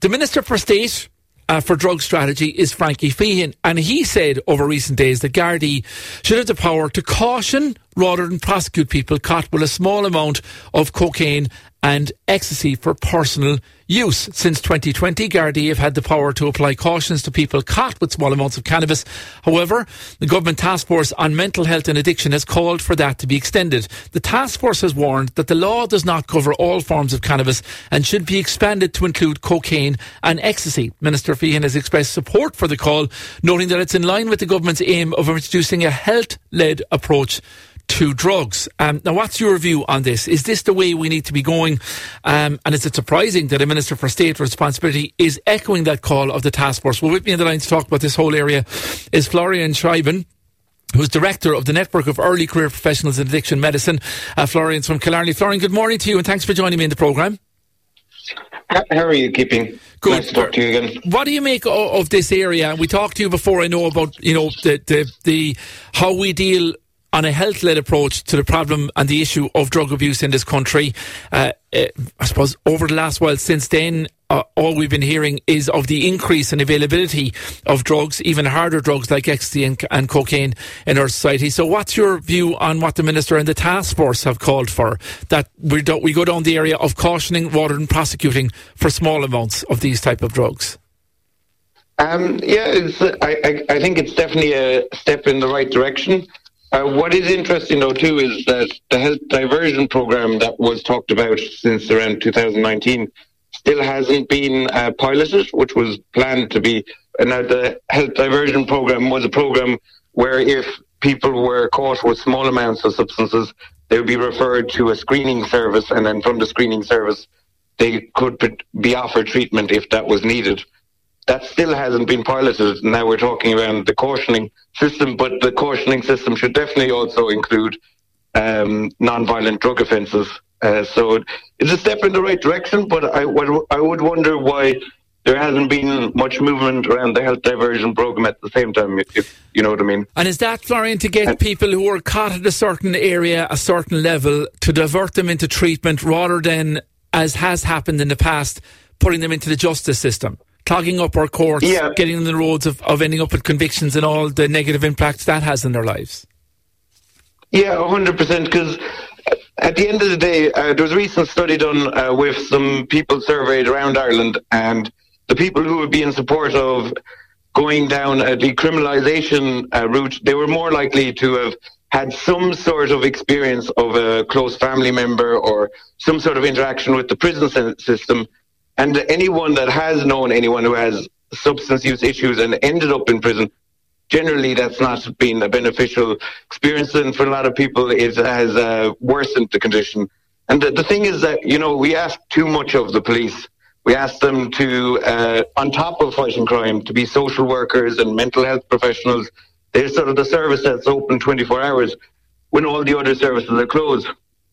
The Minister for State for Drug Strategy is Frankie Feehan, and he said over recent days that Gardaí should have the power to caution rather than prosecute people caught with a small amount of cocaine and ecstasy for personal use. Since 2020, Gardaí have had the power to apply cautions to people caught with small amounts of cannabis. However, the Government Task Force on Mental Health and Addiction has called for that to be extended. The task force has warned that the law does not cover all forms of cannabis and should be expanded to include cocaine and ecstasy. Minister Feehan has expressed support for the call, noting that it's in line with the government's aim of introducing a health-led approach to drugs. Now, what's your view on this? Is this the way we need to be going? And is it surprising that a Minister for State Responsibility is echoing that call of the task force? Well, with me on the line to talk about this whole area is Florian Schreiben, who's Director of the Network of Early Career Professionals in Addiction Medicine. Florian's from Killarney. Florian, good morning to you, and thanks for joining me in the programme. How are you keeping? Good. Nice to talk to you again. What do you make of this area? We talked to you before, I know, about the how we deal on a health-led approach to the problem and the issue of drug abuse in this country. I suppose over the last while since then, all we've been hearing is of the increase in availability of drugs, even harder drugs like ecstasy and cocaine in our society. So what's your view on what the Minister and the task force have called for, that we go down the area of cautioning rather than prosecuting for small amounts of these type of drugs? I think it's definitely a step in the right direction. What is interesting, though, too, is that the health diversion program that was talked about since around 2019 still hasn't been piloted, which was planned to be. And now the health diversion program was a program where if people were caught with small amounts of substances, they would be referred to a screening service, and then from the screening service, they could be offered treatment if that was needed. That still hasn't been piloted. Now we're talking around the cautioning system, but the cautioning system should definitely also include non-violent drug offences. So it's a step in the right direction, but I would wonder why there hasn't been much movement around the health diversion programme at the same time, if you know what I mean. And is that, Florian, to get people who are caught at a certain area, a certain level, to divert them into treatment rather than, as has happened in the past, putting them into the justice system? Clogging up our courts, getting on the roads of ending up with convictions and all the negative impacts that has in their lives. Yeah, 100%, because at the end of the day, there was a recent study done with some people surveyed around Ireland, and the people who would be in support of going down a decriminalisation route, they were more likely to have had some sort of experience of a close family member or some sort of interaction with the prison system. And anyone that has known anyone who has substance use issues and ended up in prison, generally that's not been a beneficial experience. And for a lot of people, it has worsened the condition. And the thing is that, we ask too much of the police. We ask them to, on top of fighting crime, to be social workers and mental health professionals. They're sort of the service that's open 24 hours when all the other services are closed.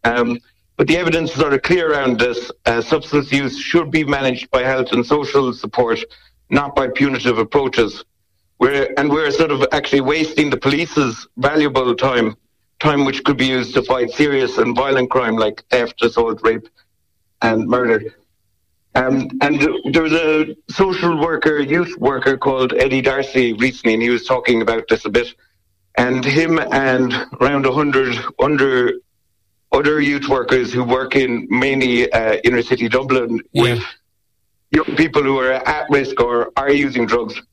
But the evidence is sort of clear around this. Substance use should be managed by health and social support, not by punitive approaches. We're sort of actually wasting the police's valuable time which could be used to fight serious and violent crime like theft, assault, rape, and murder. And there was a social worker, youth worker called Eddie Darcy recently, and he was talking about this a bit. And him and around 100 other youth workers who work in mainly inner city Dublin with young people who are at risk or are using drugs.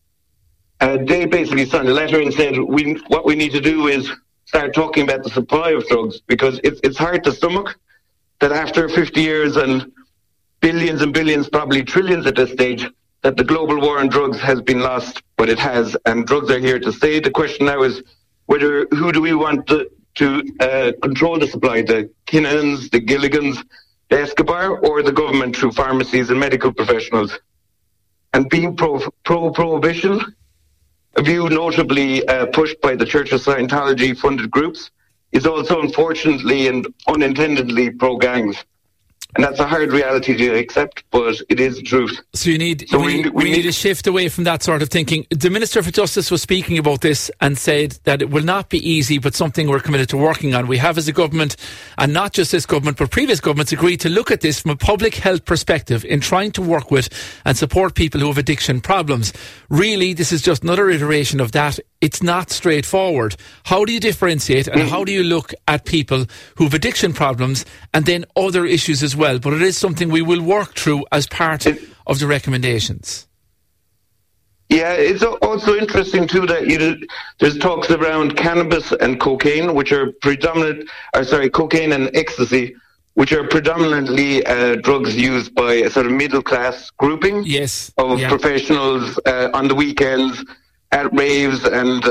They basically signed a letter and said, what we need to do is start talking about the supply of drugs, because it's hard to stomach that after 50 years and billions, probably trillions at this stage, that the global war on drugs has been lost, but it has, and drugs are here to stay. The question now is who do we want to control the supply, the Kinahans, the Gilligans, the Escobar, or the government through pharmacies and medical professionals? And being pro-prohibition, a view notably pushed by the Church of Scientology funded groups, is also unfortunately and unintendedly pro-gangs. And that's a hard reality to accept, but it is the truth. So we need a shift away from that sort of thinking. The Minister for Justice was speaking about this and said that it will not be easy, but something we're committed to working on. We have as a government, and not just this government, but previous governments, agreed to look at this from a public health perspective in trying to work with and support people who have addiction problems. Really, this is just another iteration of that. It's not straightforward. How do you differentiate and how do you look at people who have addiction problems and then other issues as well? But it is something we will work through as part of the recommendations. Yeah, it's also interesting too that there's talks around cannabis and cocaine, which are cocaine and ecstasy, which are predominantly drugs used by a sort of middle class grouping of professionals on the weekends at raves, and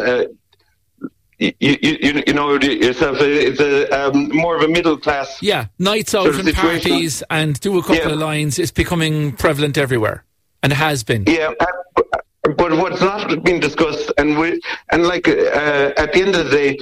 you know yourself. It's a more of a middle class. Yeah, nights out and parties and do a couple of lines is becoming prevalent everywhere, and has been. Yeah, but what's not been discussed, at the end of the day,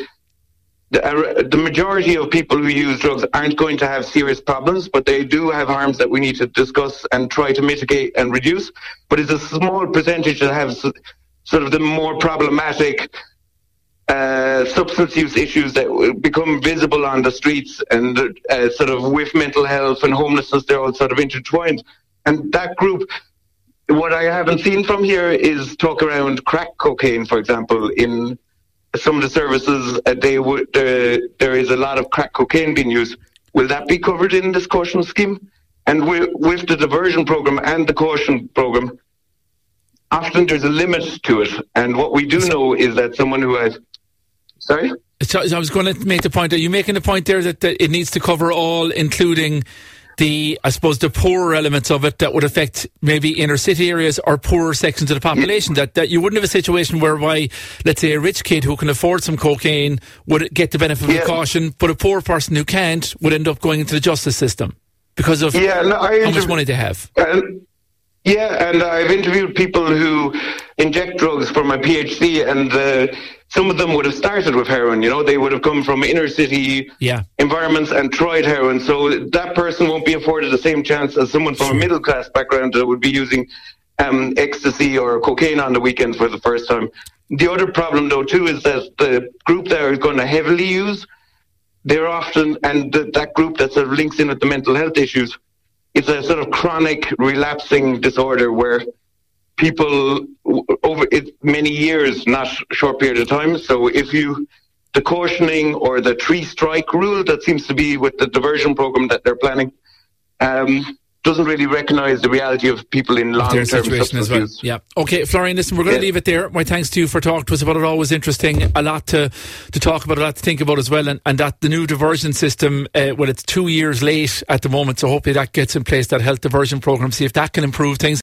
the majority of people who use drugs aren't going to have serious problems, but they do have harms that we need to discuss and try to mitigate and reduce. But it's a small percentage that have sort of the more problematic substance use issues that become visible on the streets, and sort of with mental health and homelessness, they're all sort of intertwined. And that group, what I haven't seen from here is talk around crack cocaine, for example. In some of the services, there is a lot of crack cocaine being used. Will that be covered in this caution scheme? And with the diversion program and the caution program, often there's a limit to it. And what we do know is that someone who has... Sorry? So I was going to make the point. Are you making the point there that it needs to cover all, including the poorer elements of it that would affect maybe inner city areas or poorer sections of the population? That you wouldn't have a situation whereby, let's say, a rich kid who can afford some cocaine would get the benefit of caution, but a poor person who can't would end up going into the justice system because of how much money they have. And I've interviewed people who inject drugs for my PhD, and some of them would have started with heroin. They would have come from inner city environments and tried heroin. So that person won't be afforded the same chance as someone from a middle class background that would be using ecstasy or cocaine on the weekend for the first time. The other problem, though, too, is that the group that are going to heavily use, they're often, and that group that sort of links in with the mental health issues, it's a sort of chronic relapsing disorder where people over many years, not a short period of time. So the cautioning or the 3-strike rule that seems to be with the diversion program that they're planning, doesn't really recognise the reality of people in long-term substance as well. use. Yeah. Okay, Florian, listen, we're going to leave it there. My thanks to you for talking to us about it. Always interesting. A lot to talk about, a lot to think about as well. And that the new diversion system, it's 2 years late at the moment, so hopefully that gets in place, that health diversion programme, see if that can improve things.